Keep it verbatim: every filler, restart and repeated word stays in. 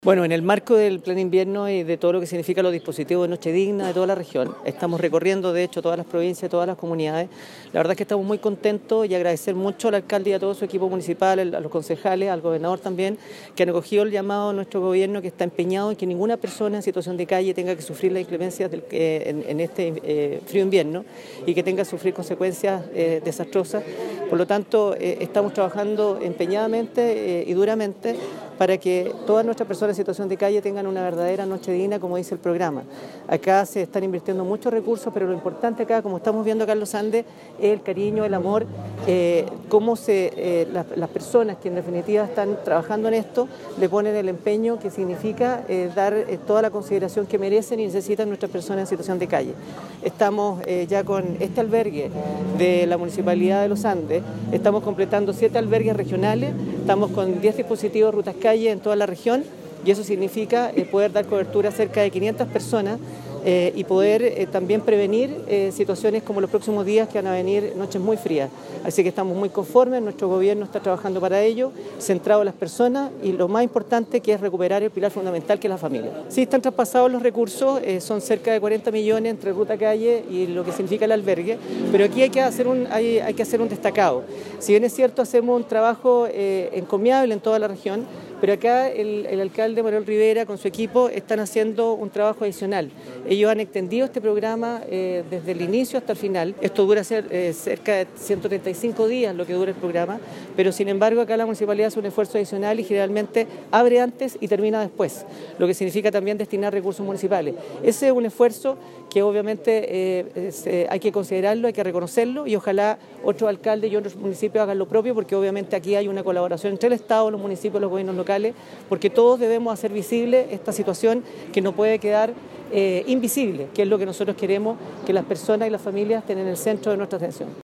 Bueno, en el marco del Plan Invierno y de todo lo que significa los dispositivos de Noche Digna de toda la región, estamos recorriendo de hecho todas las provincias, todas las comunidades. La verdad es que estamos muy contentos y agradecer mucho al alcalde y a todo su equipo municipal, a los concejales, al gobernador también, que han acogido el llamado de nuestro gobierno, que está empeñado en que ninguna persona en situación de calle tenga que sufrir las inclemencias del, eh, en, en este eh, frío invierno y que tenga que sufrir consecuencias eh, desastrosas. Por lo tanto, eh, estamos trabajando empeñadamente eh, y duramente para que todas nuestras personas en situación de calle tengan una verdadera noche digna, como dice el programa. Acá se están invirtiendo muchos recursos, pero lo importante acá, como estamos viendo acá en Los Andes, es el cariño, el amor, eh, cómo se, eh, las, las personas que en definitiva están trabajando en esto le ponen el empeño que significa eh, dar eh, toda la consideración que merecen y necesitan nuestras personas en situación de calle. Estamos eh, ya con este albergue de la Municipalidad de Los Andes, estamos completando siete albergues regionales, estamos con diez dispositivos rutas calle en toda la región y eso significa eh, poder dar cobertura a cerca de quinientas personas eh, y poder eh, también prevenir eh, situaciones como los próximos días que van a venir noches muy frías. Así que estamos muy conformes, nuestro gobierno está trabajando para ello, centrado en las personas y lo más importante que es recuperar el pilar fundamental que es la familia. Sí, están traspasados los recursos, eh, son cerca de cuarenta millones entre ruta calle y lo que significa el albergue, pero aquí hay que hacer un, hay, hay que hacer un destacado. Si bien es cierto, hacemos un trabajo eh, encomiable en toda la región, pero acá el, el alcalde Manuel Rivera con su equipo están haciendo un trabajo adicional. Ellos han extendido este programa eh, desde el inicio hasta el final. Esto dura ser, eh, cerca de ciento treinta y cinco días lo que dura el programa, pero sin embargo acá la municipalidad hace un esfuerzo adicional y generalmente abre antes y termina después, lo que significa también destinar recursos municipales. Ese es un esfuerzo que obviamente eh, es, eh, hay que considerarlo, hay que reconocerlo y ojalá otros alcaldes y otros municipios hagan lo propio, porque obviamente aquí hay una colaboración entre el Estado, los municipios, los gobiernos locales, porque todos debemos hacer visible esta situación que no puede quedar eh, invisible, que es lo que nosotros queremos, que las personas y las familias estén en el centro de nuestra atención.